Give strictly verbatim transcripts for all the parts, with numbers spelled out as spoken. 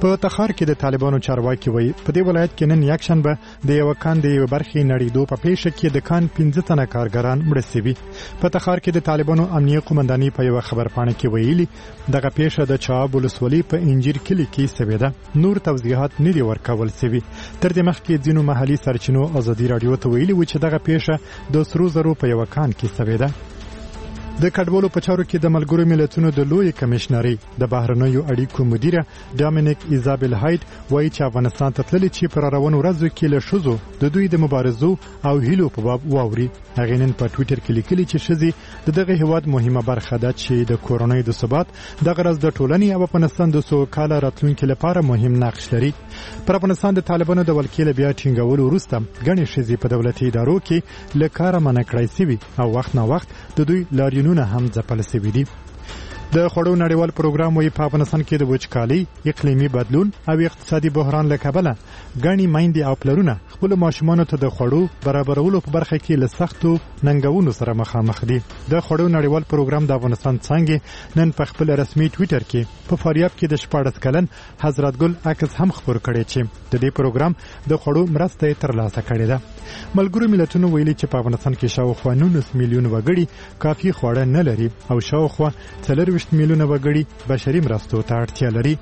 په تخار کې د طالبانو چارواکي وایي په دې ولایت کې نن یکشنبه د یو کان د یو برخې نړیدو په پیښه کې د کان پنځه تنه کارګران مړه شوي. په تخار کې د طالبانو امنیه قومنداني په یو خبرپاڼه کې ویلي دغه پیښه د چاب ولسوالۍ په انجیر کلی کې شوې ده. نور توضیحات نه دي ورکول شوي. تر دې مخکې ځینو محلي سرچینو ازادي رادیو ته ویلي و چې دغه پیښه د سرو زرو په یو کان کې شوې ده. د کډوالو په چارو کې د ملګرو ملتونو د لوی کمشنري د بهرنیو اړیکو مدیره ډامینیک ایزابل هایټ وایي چې افغانستان ته تللي چې پر روانو ورځو کې له ښځو د دوی د مبارزو او هیلو په باب واوري. هغه نن په ټوئیټر کې لیکلي چې ښځې د دغه هیواد مهمه برخه ده چې د کورنۍ د ثبات د غرض د ټولنې او افغانستان د سوکاله راتلونکي لپاره مهم نقش لري. پر افغانستان د طالبانو د ولکې بیا ټینګولو وروسته ګڼې ښځې په دولتي ادارو کې له کاره منع کړای شوي او وخت نه وخت د دوی لاریونونه هم ځپل شوي دي. د خوړو نړیوال پروګرام وایي په افغانستان کې د وچکالۍ، اقلیمي بدلون او اقتصادي بحران له کبله ګڼې میندې او پلرونه خپل ماشومانو ته د خوړو برابرولو په برخه کې له سختو ننګونو سره مخامخ دي. د خوړو نړیوال پروګرام د افغانستان څنګه نن په خپل رسمي ټوئیټر کې په فاریاب کې د شپاړس کلن حضرت ګل عکس هم خپور کړی چې د دې پروګرام د خوړو مرسته ترلاسه کړې ده. ملګرو ملتونو ویلي چې په افغانستان کې شاوخوا نولس میلیون وګړي کافي خواړه نه لري او شاوخوا څلورویشت میلیونه وګړي بشري مرستو ته اړتیا لري.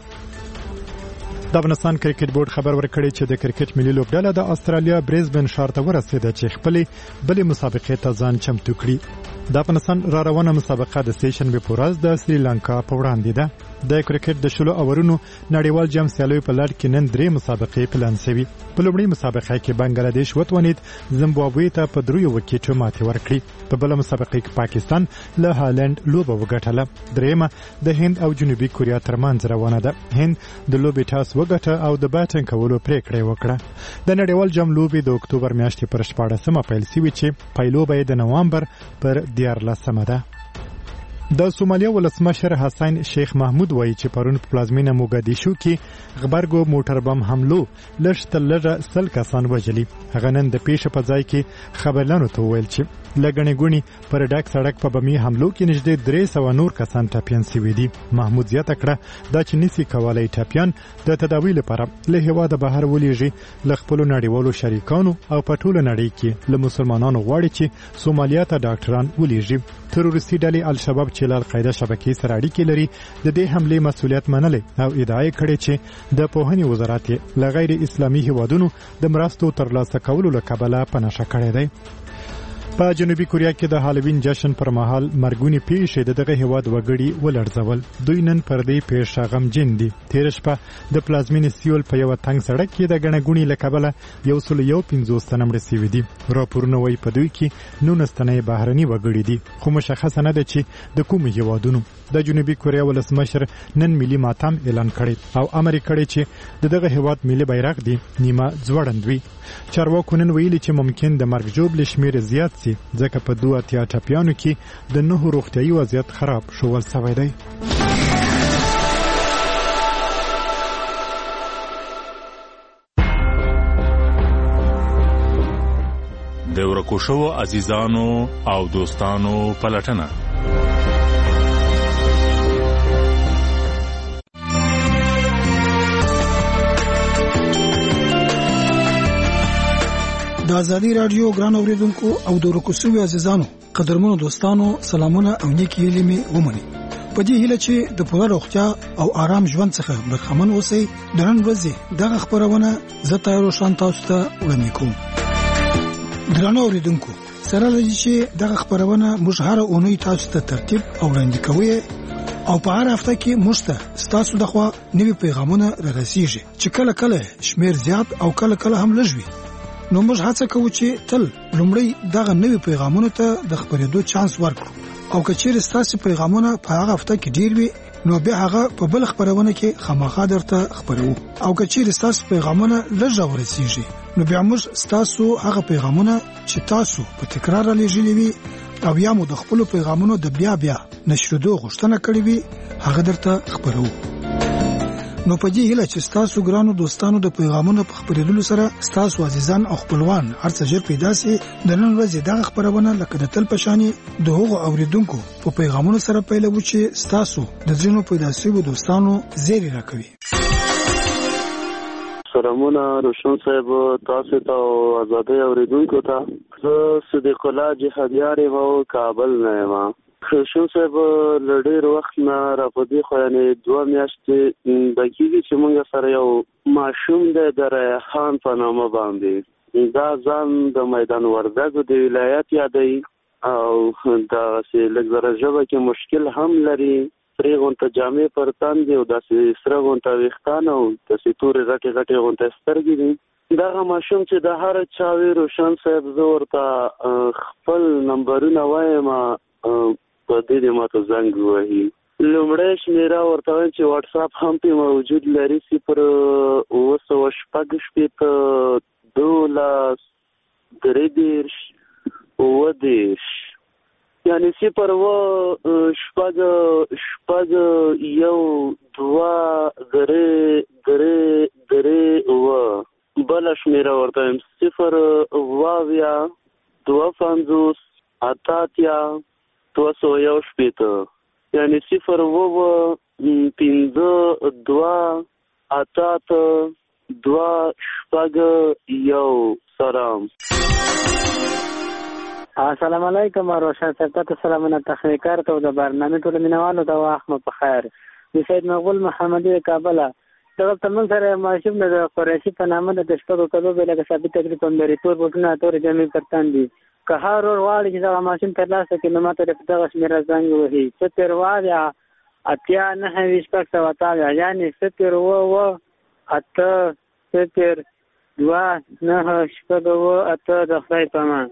د افغانستان کرکټ بورډ خبر ورکړی چې د کرکټ ملي لوبډله د استرالیا بریزبن ښار ته ورسېده چې خپلې بلې مسابقې ته ځان چمتو کړي. د افغانستان را روانه مسابقه د سې شنبې په ورځ د سریلانکا په وړاندې ده. د کرکټ د شلو اورونو نړیوال جام سیالیو په لړ کې نن درې مسابقې پلان شوي. په لومړۍ مسابقه کې بنگلاديش وتوانید زیمبابوې ته په دریو وکټو ماتې ورکړي. په بله مسابقه کې پاکستان له هالند لوبه وګټله. درېیمه د هند او جنوبي کوریا ترمنځ روانه ده. هند د لوبې ټاس وګټه او د بیټینګ کولو پریکړه وکړه. د نړیوال جام لوبې د اکتوبر میاشتې پر شپاړسمه پیل شوې چې پیلوبه یې د نوامبر پر دیارلسمه ده. د سومالیا ولسمشر حسین شیخ محمود وایي چې پرون په پلازمینه موګادیشو کې غبرګو موټر بم حملو لږ تر لږه سل کسان وژلي. هغه نن د پیښې په ځای کې خبرلانو ته وویل چې لګنې ګونی پر ډاک سړک په بمي حملو کې نږدې درې سوه نور کسان ټپیان شوي دي. محمود زیاته کړه دا چې نسی کولای ټپیان د تداوی لپاره له هیواده بهر ولېږي. له خپلو نړیوالو شریکانو او په ټوله نړۍ کې له مسلمانانو غواړي چې سومالیا ته ډاکټران ولېږي. تروریستي ډلې الشباب چې له القاعده شبکې سره اړیکې لري د دې حملې مسؤلیت منلې او ادعا کړې چې د پوهنې وزارت له غیر اسلامي هیوادونو د مرستو ترلاسه کولو له کبله په نښه کړی دی. په جنوبي کوریا کې د هالووین جشن پر مهال مرګونی پیښې د دغه هیواد وګړي ولړزول. دوی نن پر دې پیښه غمجن دي. تیر شپه د پلازمینې سیول په یو تنګ سړک کې د ګڼګونی له کبله یو سل یو پنځوس تنه مړه شوي دي. راپورونه وایي په دوی کې نولس تنه بهرني وګړي دي خو مشخصه نه ده چې د کومو هیوادونو. د جنوبي کوریا ولسمشر نن ملي ماتم اعلان کړی او امر کړی چې دغه هیواد ملي بیرغ دی نیمه ځوړند وي. چارواکو نن ویلي چې ممکن د مرګ ژوبلې شمیر زیات سي ځکه په دوه اتیا ټپیانو کې د نهو روغتیایي وضعیت خراب شول سوی دی. د ورکو شوو عزیزانو او دوستانو پلټنه. د ازادي رادیو ګران اوریدونکو او د ورکو شوو عزیزانو قدرمنو دوستانو سلامونه او نیکی هیلې مې ومني. په دې هیله چې د پوره روغتیا او آرام ژوند څخه برخمن اوسئ. د نن ورځې دغه خبرونه زه تاسو شان تاسو ته وړاندې کوم. درنو اوریدونکو سره لږ چې دغه خبرونه موږ هر اونۍ تاسو ته ترتیب او وړاندې کوي او په هر هفته کې موږ ته تاسو د خوا نوي پیغامونه رارسیږي چې کله کله شمیر زیات او کله کله هم لږ وي. نو موږ هڅه کوو چې تل لومړی دغه نوي پیغامونه ته د خبرېدو چانس ورکړو او که چیرې تاسو پیغامونه په هغه هفته کې ډیر وي نو بیا هغه په بل خبرونه کې خامخا درته خبرو. او که چیرې تاسو پیغامونه لږ ورسیږي نو بیا موږ تاسو هغه پیغامونه چې تاسو په تکرار لېږلي وي او یا مو د خپل پیغامونو د بیا بیا نشریدو غوښتنه کړې وي هغه درته خبرو. نو په دې هیله چې تاسو ګرانو دوستانو د پیغامونو په خبرېدلو سره تاسو عزیزان او خپلوان هرڅه ژر پیدا سي. د نن ورځې دغه خبرونه لکه د تل پشاني د هغو اوریدونکو په پیغامونو سره پیلوي چې تاسو د ځینو پیدا شویو دوستانو زیری راکوي. سلامونه روشن صاحب تاسو ته او آزادۍ اوریدونکو ته. زه صدیق الله جهادیار یم او کابل نه یم. روشن صاحب له ډېر وخت نه راپدې خو یعنې دوه میاشتې د کېږي چې موږ سره یو ماشوم دی د ریحان په نامه باندې. دا ځان د میدان وردګو د ولایت یادوي او داسې لږ زره ژبه کې مشکل هم لري. سرې غونته جامې پر تن دي او داسې سره غونته ویښتان او داسې تورې غټې غټې غونته سترګې دي. دغه ماشوم چې د هر چا وي روشن صاحب زه ورته خپل نمبرونه وایم په دې دې ماته زنګ ووهي. لومړی شمېره ورته وایم چې واټساپ هم پې موجود لري صفر اوه سوه شپږ شپېته دولس درې دېرش اووه دېرش یعنې صفر اوه شپږ شپږ یو دوه درې درې درې اووه. بله شمېره ورته وایم صفر اوه اویا دوه پنځوس اته اتیا دوه سوه یو شپېته یعنې صفر اوه پنځه دوه اته اته دوه شپږ یو. سلام. السلام علیکم روشن صاحب ته سلامونه تخنیکار ته د برنامه ټول مینوالو ته وخت مو په خیر. د سید مغول محمدي کابل دغه تمن سره ماشوم د قریشي په نامه د شپږو کلو به لکه ثابت تقریبا لري تور بوټونه تور جامې پرتان دي. که هر ور واړي چې دا ماشوم تر لاسه کې نو ماته د دغه شمیره زنګ وهي چې تر واړي اتیا نه هیڅ پک څه وتا یعنی ستر و و اته ستر دوا نه شپږ و اته د خدای په امان.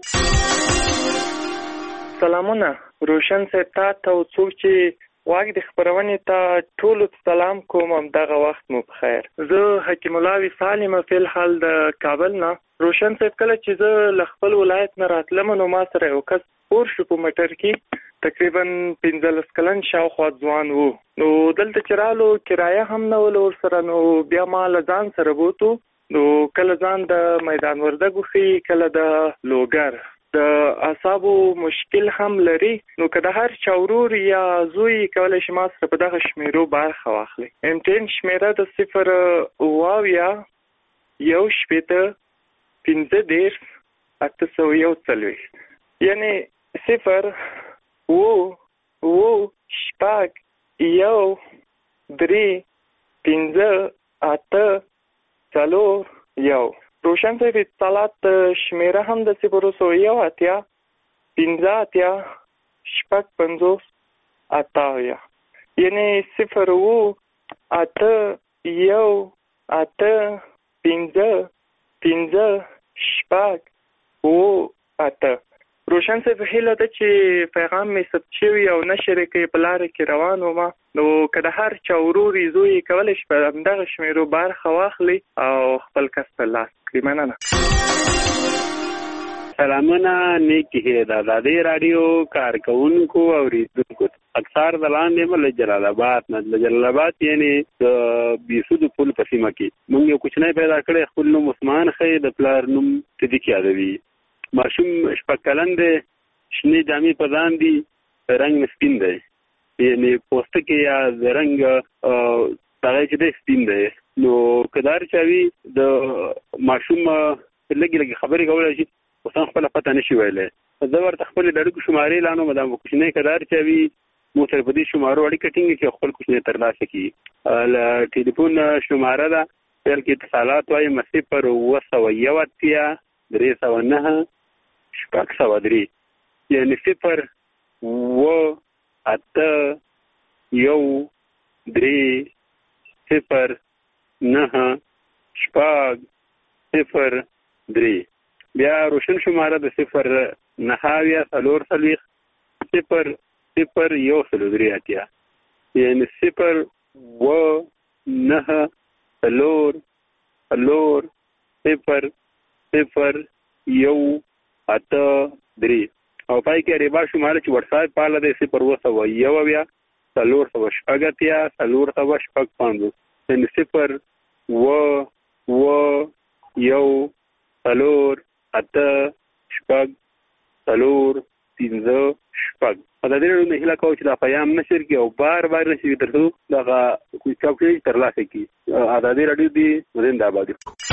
سلامونه روشن صاحب ته او څوک چې واګ د خبرونې ته ټول سلام کوم. دغه وخت مو په خیر. زه حکیم الله وصال یم په الحال د کابل نه. روشن صاحب کله چې زه له خپل ولایت نه راتلم نو ما سره یو کس اور شو په موټر کې تقریبا پنځلس کلن شاوخوا ځوان وو. نو دلته چې رالو کرایه هم نه ول ورسره نو بیا ما له ځان سره بوتو. نو کله ځان د میدان وردګو ښي کله د لوګر. د اعصابو مشکل هم لري نو که د هر چا ورور یا زوی کولی شي ما سره په دغه شمیرو برخه واخلي. امټین شمیره د صفر اوه اویا یو شپېته پنځه دېرش اته سوه یو څلوېښت یعنې صفر اوه اوه شپږ یو درې پنځه اته څلور یو. روشن صاحب اتصالات شمیره هم د صفر سوه یو اتیا پنځه اتیا شپږ پنځوس اته اویا یعنې صفر اوه اته یو اته پنځه پنځه شپږ اوه اته. روشن صاحب هیله ده چې پیغام مې ثبت شوي او نشر کې په لاره کې روان وم نو که د هر چا ورور زوی کولی شي په همدغه شمیرو برخه واخلي او خپل کس ته لاس کړي. مننه. سلامونه نیکی د آزادۍ راډیو کارکونکو او اوریدونکو. اکثر د لاندې م له جلال آباد نه له جلال آباد یعنې د بیسودو پل په سیمه کې موږ یو کوچنی پیدا کړی. خپل نوم عثمان ښیي د پلار نوم صدیق یادوي. ماشوم شپږ کلن دی. شنې جامې په ځان دي. رنګ مې سپین دی یعنې پوستکی یا د رنګ هغه چې دی سپین دی. نو که دا هر چا وي د ماشوم لږې لږې خبرې کولی شي اوس هم خپله پته نه شي ویلی. زه ورته خپلې د اړیکو شمارې لانو دا کوچنی که دا هر چا وي مو سره په دې شمارو اړیکه ټینګه کړي او خپل کوچنی ترلاسه کړي. له ټلیفون شماره ده پیل کې اتصالات وایم صفر اوه سوه یو اتیا درې سوه نهه شپږ سوه درې یعنې صفر اوه اته یو درې صفر نهه شپږ صفر درې. بیا روشن شماره د صفر نهه اویا څلور څلوېښت صفر صفر یو څلور درې اتیا یعنې صفر اوه نهه څلور څلور صفر صفر یو اته درې او پای کې ریبا شماره چې وټساپ پاله دی صفر اوه سوه یو اویا څلور سوه شپږ اتیا څلور سوه شپږ پنځوس یعنې صفر اوه اوه یو څلور اته شپږ څلور پنځه شپږ. ازادي راډیو نه هیله کوم چې دا پیغام نشر کړي او بار بار نشي ترڅو دغه چوکۍ ترلاسه کړي. ازادي راډیو دې زنده باد.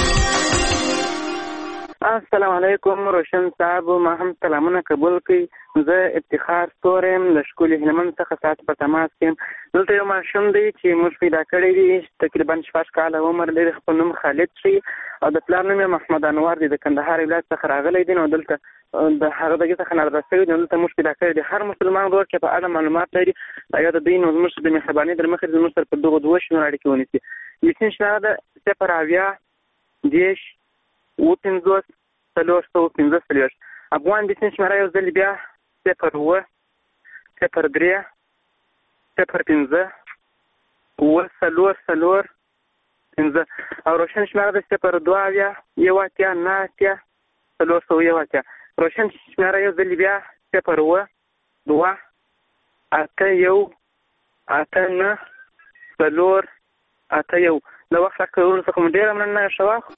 السلام علیکم روشن صاحب، ما هم سلامونه قبول کړئ. زه افتخار ستورم له ښکلي هلمند څخه ساعت په تماس کې. دلته یو ماشوم دی چې موږ پیدا کړی دی، تقریبا شپږ کاله عمر لري. خپل نوم خالد شي او د پلار نوم یې محمد انور دی. د کندهار ولایت څخه راغلی دی. نو دلته د هغه دغه څخه نارده شوی دی. دلته موږ پیدا کړی دی. هر مسلمان ورور چې په اړه معلومات لري یا د دوی نو زموږ د مهرباني در مخې زموږ سره په دغو دوه شنو اړیکې ونیسي. لیکن شماره ده صفر اویا دېرش اووه پنځوس څلور سوه پنځه څلوېښت. افغان بېسین شماره یو ځل بیا صفر اووه صفر درې صفر پنځه اووه څلور څلور پنځه. او روشن شماره ده صفر دوه اویا یو اتیا نهه اتیا څلور سوه یو اتیا. روشن شماره یو ځل بیا صفر اووه دوه اته یو اته نه څلور اته یو. د وخت راکړلو څخه مو ډېره مننه. ښه وخت.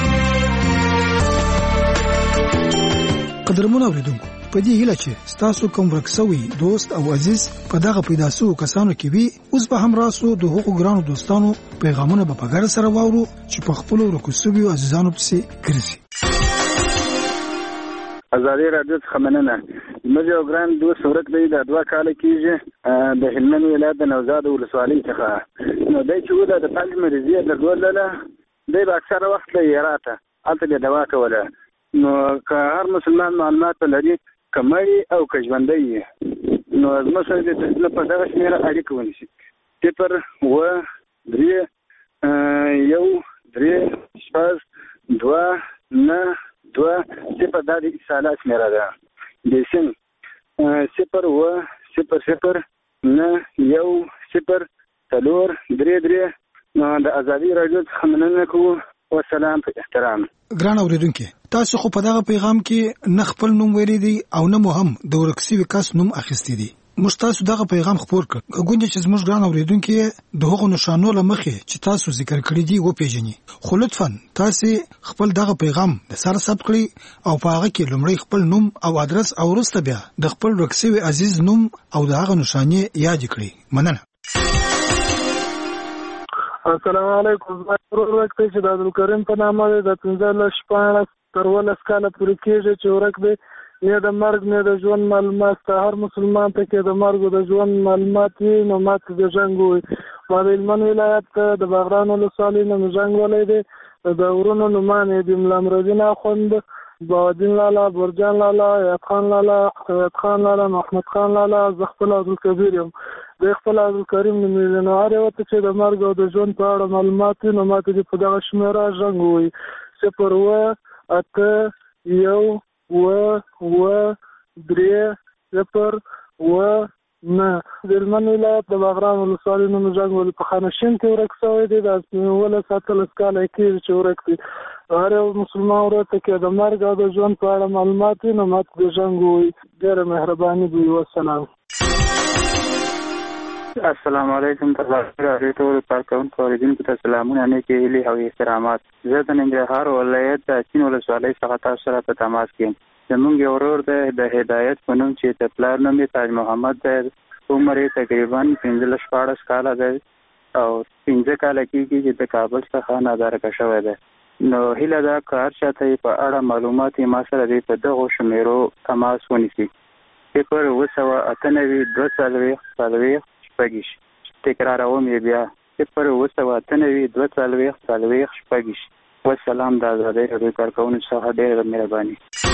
قدرمن اوریدونکو، په دې هیله چې ستاسو کوم ورک شوی دوست او عزیز په دغه پیدا شوو کسانو کې وي، اوس به هم راسو د هغو ګرانو دوستانو پیغامونه به په ګډه سره واورو چې په خپلو ورکو شویو عزیزانو پسې ګرځي. ازادي راډیو څخه مننه. زموږ یو ګران دوست ورک دی، دا دوه کاله کېږي د هلمند ولایت د نوزاد ولسوالۍ څخه. نو دی چې و د فلج مریضي درلودله، دی به اکثره وخت له هراته هلته به دوا کوله. نو که هر مسلمان معلومات لري که مړی او که ژوندی یې، نو زموږ سره د په دغه شمېره اړیکه ونیسي. صفر اووه درې یو درې شپږ دوه نه دوه صفر. دا د اتصالات شمېره ده. بېسین صفر اووه صفر صفر نه یو صفر څلور درې درې. نو د ازادي راډیو څخه مننه کوو. والسلام په احترام. ګران اوریدونکو، تاسو خو په دغه پیغام کې نه خپل نوم ویلي دی او نه مو هم د ورک شوي کس نوم اخیستی دی. موږ تاسو دغه پیغام خپور کړ. ګوندې چې زموږ ګران اوریدونکو د هغو نشانو له مخې چې تاسو ذکر کړی دي وپېژني. خو لطفا تاسو خپل دغه پیغام د سره ثبت کړئ او په هغه کې لومړی خپل نوم او ادرس او وروسته بیا د خپل ورک شوي عزیز نوم او د هغه نشانې یاد کړئ. مننه. السلام علیکم. زما ورک دی چې د عبدالکریم په نامه دی. د پنځلس شپاړس تر اوولس کاله پورې کېږي چې ورک دی. نه د مرګ نه د ژوند معلومات ته هر مسلمان ته کې د مرګ او د ژوند معلومات وي، نو ما ته د جنګ وي. ما د هلمند ولایت د باغران ولسوالۍ نه مې جنګ ولی دی. د ورونو نومان یې د ملا نورالدین اخوند، بهادین لالا، برجان لالا، یاد خان لالا، خیات خان لالا، محمد خان لالا. زه خپل عبدالکبیر یم. د خپل عبدالکریم نوم یې نو هر یو ته چې د مرګ او د ژوند په اړه معلومات وي، نو ما ته دې په دغه شمېره جنګ وي. صفر اووه اته یو اووه اووه درې صفر اووه نه. د هلمند ولایت د باغران ولسوالۍ نه مې جنګ ولي. په خانشین کې ورک شوی دی. د اوولس اتلس کاله یې کېږي چې ورک دی. هر یو مسلمان ورور ته کې د مرګ او د ژوند په اړه معلومات وي، نو ما ته د جنګ وي. ډېره مهرباني دوی. والسلام. السلام علیکم. ازادي راډیو ټول کارکوونکو اوریدونکو ته سلامونه، نیکې هیلې او احترامات. زه د ننګرهار ولایت د اچین ولسوالۍ څخه تاسو سره په تماس کې یم. زموږ یو ورور دی د هدایت په نوم چې د پلار نوم یې تاج محمد دی. عمر یې تقریبا پنځلس شپاړس کاله دی او پنځه کاله کېږي چې د کابل څخه نادارکه شوی دی. نو هیله ده که هر چا ته یې په اړه معلومات یې ما سره دی په دغو شمېرو تماس ونیسي. صفر اووه سوه اته نوي دوه څلوېښت څلوېښت شپږ. تکراروم یې بیا. صفر اووه سوه اته نوي دوه څلوېښت څلوېښت شپږ. والسلام. د ازادۍ راډیو کارکوونکو څخه ډېره مهرباني.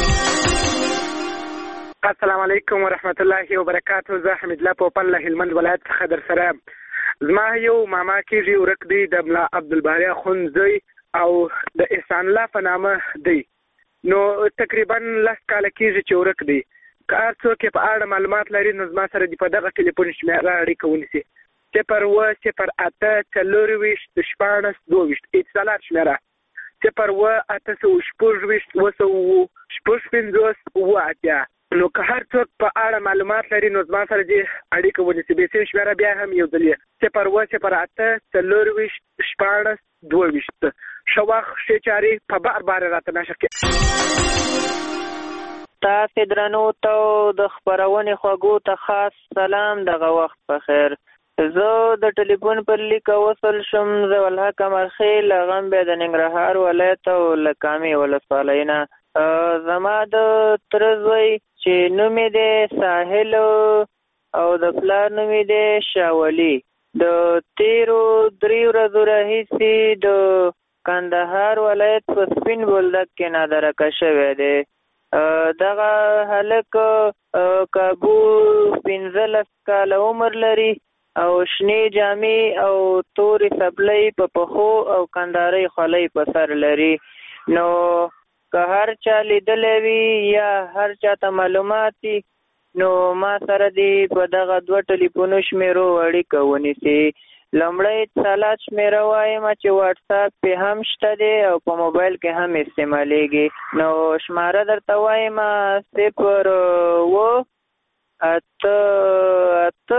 السلام علیکم ورحمت الله وبرکاته. زه حمید الله پوپل له هلمند ولایت څخه در سره یم. زما یو ماما کېږي ورک دی، د ملا عبدالباري اخوند زوی او د احسان الله په نامه دی. نو تقریبا لس کاله کېږي چې ورک دی. که هر څوک یې په اړه معلومات لري، نو زما سره دې په دغه ټلیفون شمېره اړیکه ونیسي. صفر اووه صفر اته څلورویشت شپاړس دوه ویشت. اتصالات شمېره صفر اووه اته سوه شپږویشت اووه سوه شپږ پنځوس اووه اتیا. نو که هر څوک په اړه معلومات لري، نو زما سره دې اړیکه ونیسي. بېسین شمېره بیا هم یو ځل یې صفر اووه صفر اته څلورویشت شپاړس دوه ویشت. ښه وخت، ښې چارې، په بار بار راته نشه کړې. تاسې درنو ته د خپرونې خوږو ته خاص سلام. دغه وخت په خیر. زه د ټلیفون پر لیک وصل شم. زه والحق مرخیل غم بیا د ننګرهار ولایت او له کامې ولسوالۍ نه. زما د تره زوی چې نوم یې دی ساحل او د پلار نوم یې دی شاولي، د تیرو درې ورځو راهیسې د کندهار ولایت په سپین بولدک کې نادرکه شوی دی. دغه هلک کابو پنځلس کاله عمر لري او شنې جامې او تورې سپلۍ په پښو او کندارۍ خولۍ په سر لري. نو که هر چا لیدلی وي یا هر چا ته معلومات دي نو ما سره دې په دغه دوه ټلیفونو شمیرو اړیکه ونیسي. لومړی سالات شمیره وایم چې واټساپ پې هم شته دی او په موبایل کې هم استعمالیږي. نو شماره درته وایم صفر اوه اته اته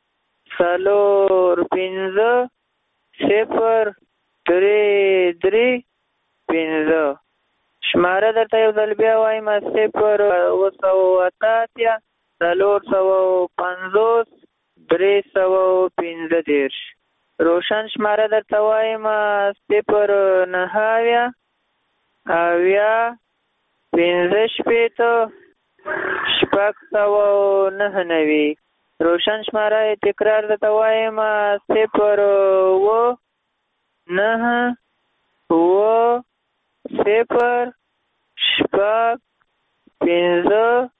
څلور پنځه صفر درې درې پنځه. شماره درته یو ځل بیا وایم صفر اوه سوه اته اتیا څلور سوه پنځوس درې سوه پنځه دېرش. روشن شماره درته وایم صفر نهه اویا اویا پنځه شپېته شپږ سوه نهه نوي. روشن شماره تکرار درته وایم صفر اوه نهه اوه صفر شپږ پنځه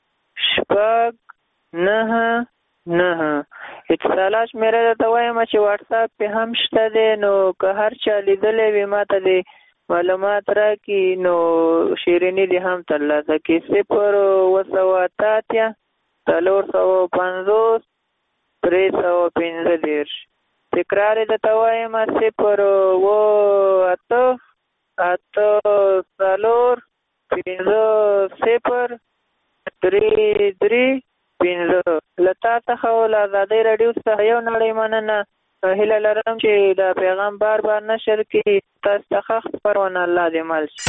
شپږ نهه نهه. اتصالات شمېره درته وایم چې واټساپ پې هم شته دی. نو که هر چا لیدلی وي ما ته دې معلومات راکړي نو شیریني دې هم ترلاسه کړي. صفر اوه سوه اته اتیا څلور سوه پنځوس درې سوه پنځه دېرش. تکرار یې درته وایم صفر اوه اته اته څلور پنځه صفر درې درې پنځه. له تا څخه او له ازادۍ راډیو څخه یو نړۍ مننه. هیله لرم چې دا پیغام بار بار نشر کړي. تاسو ته ښه خپرونه الله دې مل شي.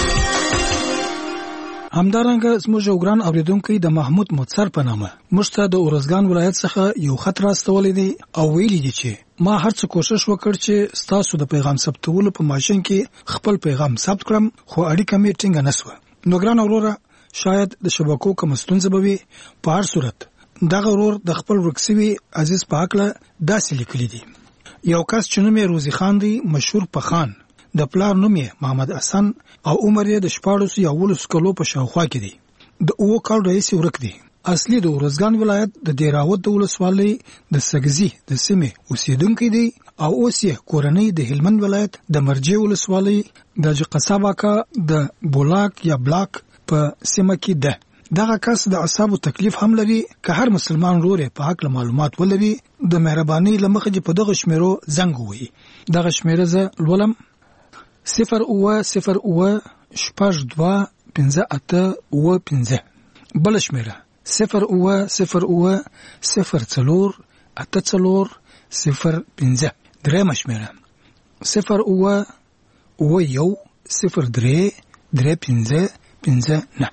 همدارنګه زموږ یو ګران اورېدونکی د محمود متصر په نامه موږ ته د اورزګان ولایت څخه یو خط راستولی دی او ویلي دي چې ما هر څه کوشش وکړ چې ستاسو د پیغام ثبتولو په ماشین کې خپل پیغام ثبت کړم خو اړیکه مې ټینګه نه سوه. نو ګران اوروره شاید د شبکو کوم ستونزه به وي. په هر صورت دغه ورور د خپل ورک سوي عزیز په هکله داسې لیکلي دي. یو کس چې نوم یې روزي خان دی، مشهور پخان، د پلار نوم یې محمد حسن او عمر یې د شپاړسو یا اوولسو کلو په شاوخوا کې دی. د اوو کال راهیسې ورک دی. اصلي د ارزګان ولایت د دیراوت د ولسوالۍ د سګزي د سیمې اوسیدونکی دی او اوس یې کورنۍ د هلمند ولایت د مرجې ولسوالۍ د قصاباکا د بولاک یا بلاک په سیمه کې ده. دغه کس د اعصابو تکلیف هم لري. که هر مسلمان ورور په حق معلومات ولري د مهرباني لمخه په دغه شمیرو زنګ ووهي. دغه شمیره زه لولم صفر اوه صفر اوه شپږ دوه پنځه اته اوه پنځه. بل شمیره صفر اوه صفر اوه صفر څلور اته څلور صفر پنځه. درېیمه شمیره صفر اوه اوه یو صفر درې درې پنځه پنځه نه.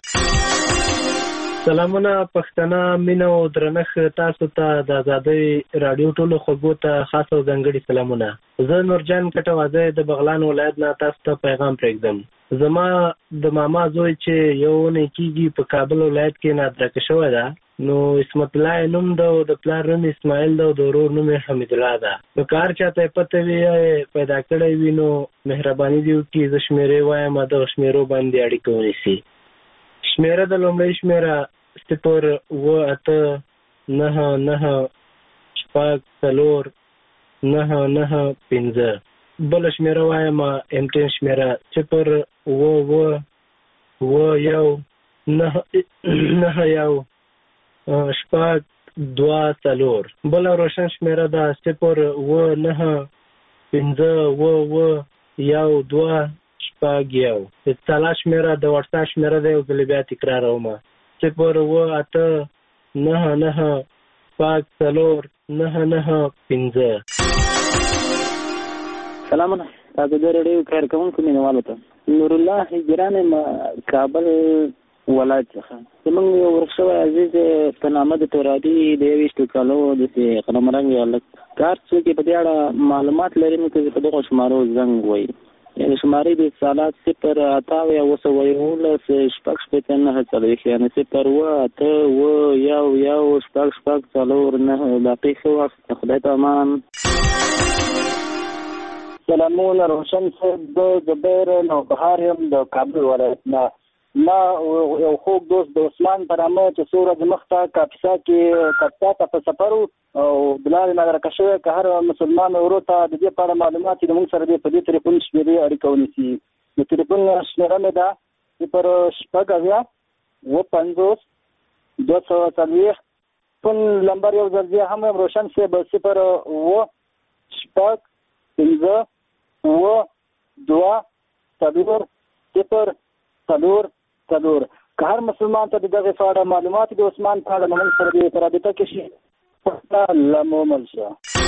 سلامونه پښتنه مینه او درنښت تاسو ته د ازادۍ راډیو ټولو خوږو ته خاص او ځانګړي سلامونه. زه نورجان کټوازی د بغلان ولایت نه تاسو ته پیغام پرېږدم. زما د ماما زوی چې یو اونۍ کېږي په کابل ولایت کې نادرکه شوی ده. نو اسمت الله نوم ده او د پلار نوم اسماعیل ده او د ورور نوم حمید الله ده. نو که هر چاته یې پته وي پیدا کړی وي نو مهرباني دې وکړي زه شمېرې وایم دغه شمېرو باندې اړیکه ونیسي. شمیره د لومړۍ شمیره صفر اوه اته نهه نهه شپږ څلور نهه نهه پنځه. بله شمیره وایم امټین شمیره صفر اوه اوه اوه یو نهه یو شپږ دوه څلور. بله روشن شمیره ده صفر اوه نهه پنځه اوه اوه یو دوه شپږ یو. اتصالات شمیره د واټساپ شمیره ده. یو ځل بیا تکراروم صفر اوه اته نهه نهه شپږ څلور نهه نهه پنځه. سلامونه تاسو د ریډیو کارکونکو مینوالو ته. نور الله هجران ما کابل ولایت څخه زموږ یو ورکشوی عزیز په نامه د تورادي د یویشتو کالو داسې قلمرنګ هلک کار څوک یې په دې اړه معلومات لري نو که په دغو شمارو زنګ وایي یعنې شمارې د اتصالات صفر اته اویا اوه سوه یولس شپږ شپېته نهه څلوېښت یعنې صفر اوه اته اوه یو یو شپږ شپږ څلور نهه باقي ښه وخت خدای په امان. سلامونه روشن صاحب، زه زبیر نوبهار یم د کابل ولایت نه. ما یو خوږ دوست د عثمان په نامه چې څو ورځې مخته کاپیسا کې کاپیسا ته په سفر و او بلال نادرکه شوی که هر مسلمان ورور ته د دې په اړه معلومات چې زموږ سره دې په دې تلیفون شمېرې اړیکه ونیسي. د تلیفون شمېره مې ده صفر شپږ اویا اوه پنځوس دوه سوه څلوېښت. فون نمبر یو ځل بیا هم یم روشن صاحب، صفر اوه شپږ پنځه اوه دوه څلور صفر څلور څلور. که هر مسلمان ته د دغې په اړه معلومات د عثمان په اړه موږ سره دې په رابطه کې شي لمومل شه.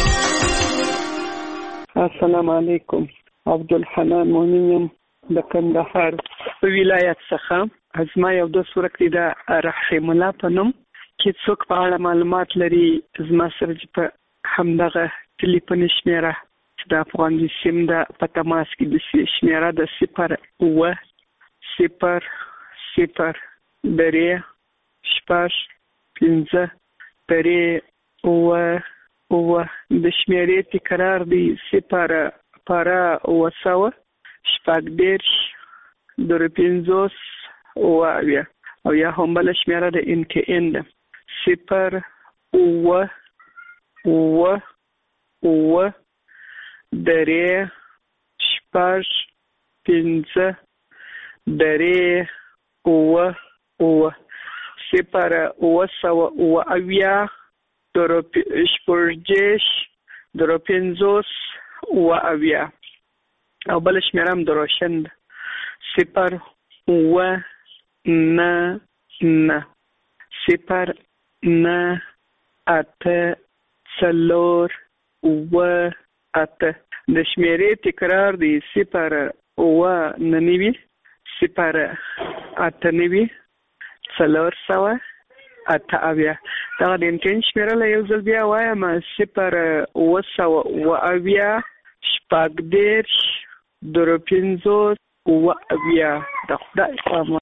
السلام علیکم، عبدالحنان مؤمن یم د کندهار ولایت څخه. زما یو دوست ورک دی د رحیم الله په نوم چې څوک په اړه معلومات لري زما سره چې په همدغه ټلیفون شمېره چې د افغان سیم د په تماس کې د شمېره د صفر اوه صفر صفر درې شپږ پنځه درې اوه اوه. د شمېرې تکرار دی صفر پاره اوه سوه شپږ دېرش درې پنځوس اوه اویا او یا هم بله شمېره د ان کې ان ده صفر اوه اوه اوه درې شپږ پنځه درې اوه اوه صفر اوه سوه اوه اویا درې شپږدېرش درې پنځوس اوه اویا او بله شمېره هم د روشن ده صفر اوه نه نه صفر نه اته څلور اوه اته. د شمېرې تکرار دی صفر اوه نه نوي صفر اته نوي څلور سوه اته اویا. دغه د امکان شمېره له یو ځل بیا وایم صفر اوه سوه اوه اویا شپږ دېرش درې پنځوس اوه اویا. د خدای په امان.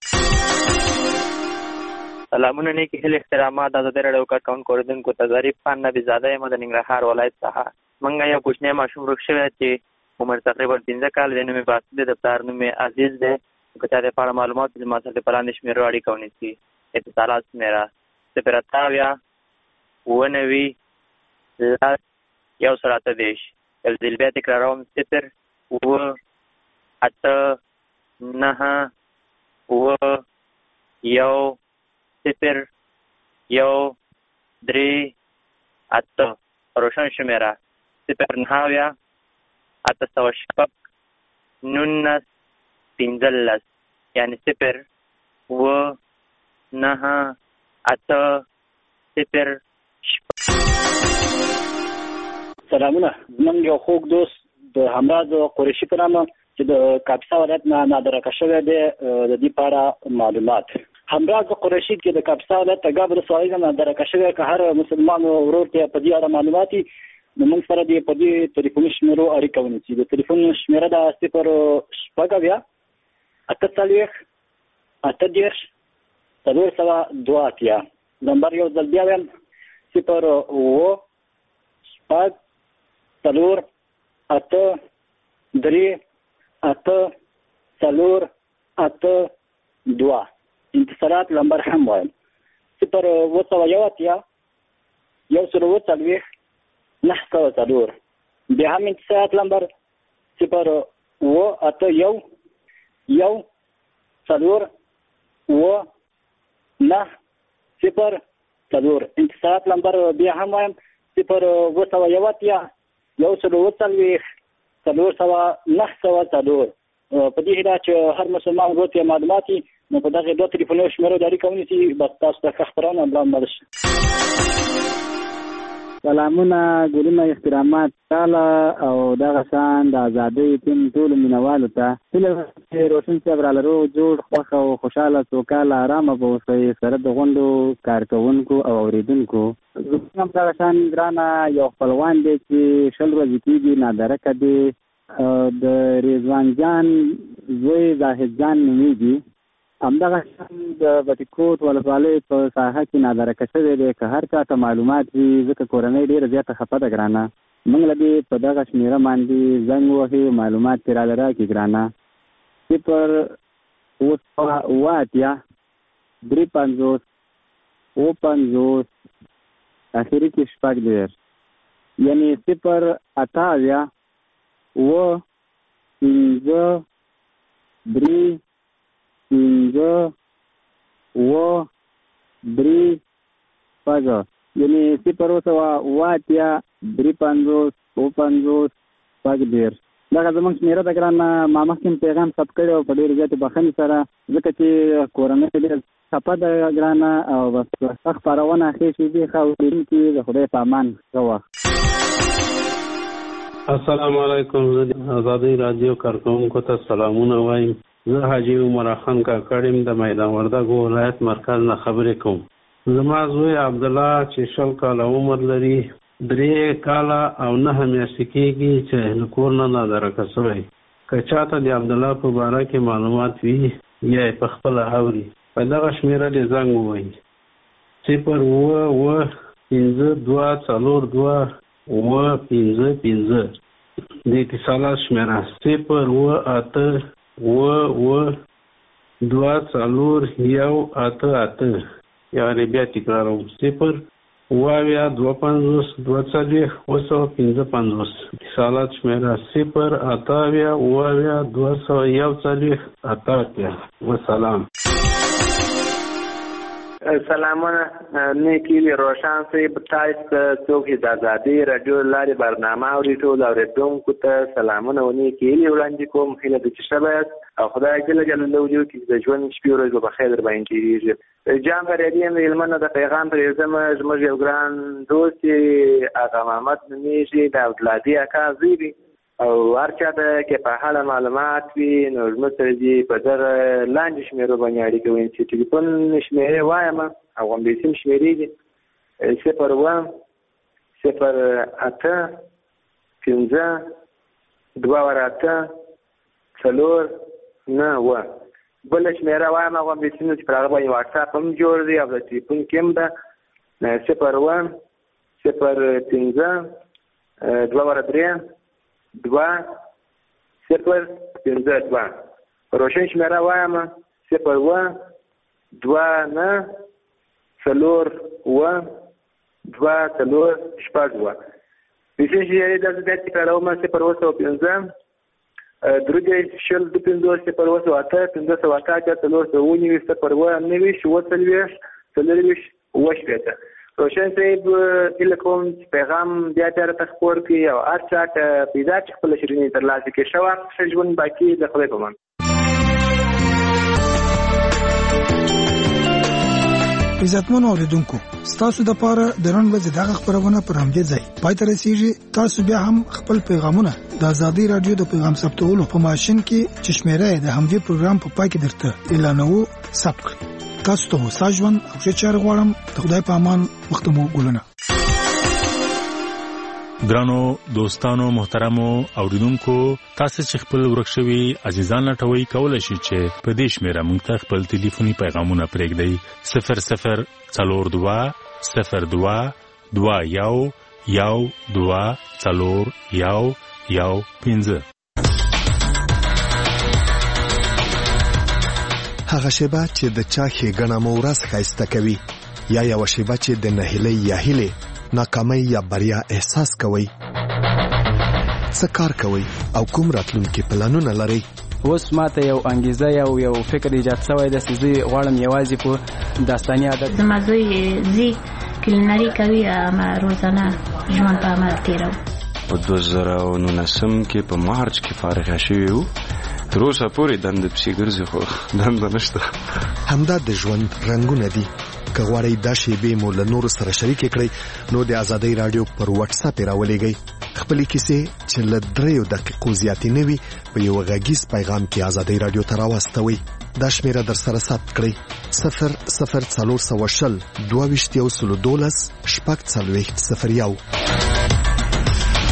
سلامونه نیکی هیلې احترامات د ازادۍ راډیو کارکوونکو اورېدونکو ته ظریف خان نبي زاده یم د ننګرهار ولایت څخه. موږ یو کوچنی ماشوم ورک شوی چې عمر تقریبا پنځه کال دی، نوم یې باسط دی، د پلار نوم یې عزیز دی. که چا د په اړه معلومات زما سره په لاندې شمېرو اړیکه ونیسي. اتصالات شمېره صفر اته اویا اوه نوي لس یو سل اته دېرش. یو ځل بیا تکراروم صفر اوه اته نهه اوه یو صفر یو درې اته. روشن شمېره صفر نهه اویا اته سوه شپږ نولس پنځلس یعنې صفر اوه نهه اته صفر شپږ. سلامونه، زموږ یو خوږ دوست د همراز قریشي په نامه چې د کاپیسا ولایت نه نادرکه شوی دی د دې په اړه معلومات. همراز قریشي کې د کاپیسا ولایت د ګاب ولسوالۍ نه نادرکه شوی که هر مسلمان ورور ته په دې اړه معلومات وي نو موږ سره دې په دې تلیفوني شمېرو اړیکه ونیسي. د تلیفون شمېره ده صفر شپږ اویا اته څلوېښت اته دېرش څلور سوه دوه اتیا. نمبر یو ځل بیا وایم صفر اوه شپږ څلور اته درې اته څلور اته دوه. انتصارات نمبر هم وایم صفر اوه سوه یو اتیا یو سل اوه څلوېښت نهه سوه څلور. بیا هم انتصارات نمبر صفر اوه اته یو یو څلور اوه نهه صفر څلور. انتصارات نمبر بیا هم وایم صفر اوه سوه یو اتیا یو سل اوه څلوېښت څلور سوه نهه سوه څلور. په دې هیله چې هر مسلمان ورور ته معلومات وي نو په دغې دوه تلیفوني شمېرو د اړیکه ونیسي. بس تاسو ته ښه خپرونه ملا مل شي. سلامونه ګلونه احترامات تعالی او دغه شان د ازادۍ ټیم ټول مینوالو ته هیله روشن صاحب را لرو جوړ خوښ او خوشاله سوکاله آرامه به اوسئ سره د غونډو کارکوونکو او اوریدونکو. زه هم دغه شان ګرانه یو خپلوان دی چې شل ورځې کېږي نادرکه دی د رضوان جان زوی زاهد جان نومیږي. همدغه شان د بټي کوټ ولسوالۍ په ساحه کې نادرکه شوی دی. که هر چا ته معلومات وي ځکه کورنۍ ډېره زیاته خفه ده ګرانه، موږ له دې په دغه شمېره باندې زنګ وهي معلومات ترې راله راکړي ګرانه. صفر اوه سوه اوه اتیا درې پنځوس اوه پنځوس اخري کې شپږ دېرش، یعنې صفر اته اویا اوه پنځه درې پنځه اوه درې شپږ، یعنې صفر اوه سوه اوه اتیا درې پنځوس اوه پنځوس شپږ دېرش. دغه زموږ شمېره ده ګرانه. ما مخکې پیغام ثبت کړی او په ډېرې زیاتې بښنې سره، ځکه چې کورنۍ ډېره خفه ده ګرانه او بس ښه خپرونه ښې شېبې ښه اورېدونکي د خدای په امان ښه وخت. السلام علیکم. زه د ازادۍ راډیو کارکوونکو ته سلامونه وایم. زه حاجي عمر خان کاکړ یم د میدان وردګو ولایت مرکز نه خبرې کوم. زما زوی عبدالله چې شل کاله عمر لري، درې کاله او نهه میاشتې کېږي چې له کور نه نادرکه شوی. که چاته د عبدالله په باره کې معلومات وي یا یې په خپله اوري په دغه شمېره دې زنګ ووهي صفر اوه اوه پنځه دوه څلور دوه اوه پنځه پنځه. د اتصالات شمېره صفر اوه اته اوه اوه دوه څلور یو اته اته، یعنې بیا تکراروم صفر اوه اویا دوه پنځوس دوه څلوېښت اوه سوه پنځه پنځوس. اتصالات شمېره صفر اته اویا اوه اویا دوه سوه یو څلوېښت اته اتیا. وسلام. سلامونه نیکی وی روشن صاحب، تاسو څوک د ازادۍ راډیو لارې برنامه اوري ټول اوریدونکو ته سلامونه و نیکی وی وړاندې کوم. هیله ده چې ښه بیاست او خدای جل جلاله وجو کې د ژوند شپې ورځې به خیر در باندې تېرېږي. جان فریدي یم د هلمند د پیغام پرېږدم. زموږ یو ګران دوست آغا محمد نومیږي، د عبدالهادي اکا زوی دی او هر چا ته کې په حاله معلومات وي نو زموږ سره دې په دغه لاندې شمېرو باندې اړیکه ونیسي. چې ټلیفون شمېرې وایم او غونډې سیم شمېرې دي صفر اوه صفر اته پنځه دوه ور اته څلور نه اوه. بله شمېره وایم غونډې سیم چې پر هغه باندې واټساپ هم جوړ دی او د ټلیفون کې هم ده صفر اوه صفر پنځه دوه ور درې دوه صفر پنځه دوه. روشن شمېره وایم صفر اوه دوه نه څلور اوه دوه څلور شپږ اوه. پیسې شمېرې داسې بیا تکراروم صفر اوه سوه پنځه درې دېرش شل دوه پنځوس صفر اوه سوه اته پنځه سوه اته اتیا څلور سوه اووه نوي صفر اوه نوي اووه څلوېښت څلورویشت اووه شپېته. روشن صاحب هیله کوم چې پیغام بیا چا راته خپور کړي او هر چا ته پیدا چې خپله شیریني ترلاسه کړي. ښه وخت ښه ژوند باقي د خدای په امان. عزتمنو اوریدونکو، ستاسو د پاره د نن ورځې دغه خبرونه پر همدې ځای پای ته رسیږي. تاسو بیا هم خپل پیغامونه د ازادۍ راډیو د پیغام ثبتولو په ماشین کې چې شمېره یې د همدې پروګرام په پای کې درته اعلانوو ثبت کړئ. تاسو ته هوسا ژوند او ښه چارې غواړم. د خدای په امان. وخت مو ګلونه. ګرانو دوستانو محترمو اوریدونکو، تاسو چې خپل ورک شوي عزیزان لټوي کولای شئ چې په دې شمېره موږ ته خپل ټلیفوني پیغامونه پرېږدئ. صفر صفر څلور دوه صفر دوه دوه یو یو دوه څلور یو یو پنځه. هغه شیبه چې د چا ښېګڼه مو ورځ ښایسته کوي، یا یوه شیبه چې د نهیلۍ یا هیلې ناکامۍ یا بریا احساس کوئ. څه کار کوئ او کوم راتلونکي پلانونه لرئ؟ اوس ماته یو انګیزه یو یو فکر ایجاد شوی دی چې زه غواړم یوازې په داستاني عادت زما زوی زی کلینري کوي اما روزانه ژوند په عمل تېروو. په دوه زره نولسم کې په مارچ کې فارغ شوی وو. تر اوسه پورې دنده پسې ګرځي خو دنده نشته. همدا د ژوند رنګونه دي. که غواړئ دا شیبې مو له نورو سره شریکې کړئ نو د ازادۍ رادیو پر واتس اپ راولېږئ. خپلې کیسې چې له دریو دقیقو زیاتې نه وي په یو غږیز پیغام کې ازادۍ رادیو ته راواستوئ. دا شمیره در سره ثبت کړئ: صفر صفر څلور سوه شل دوه ویشت یو سلو دولس شپږ څلوېښت صفر یو.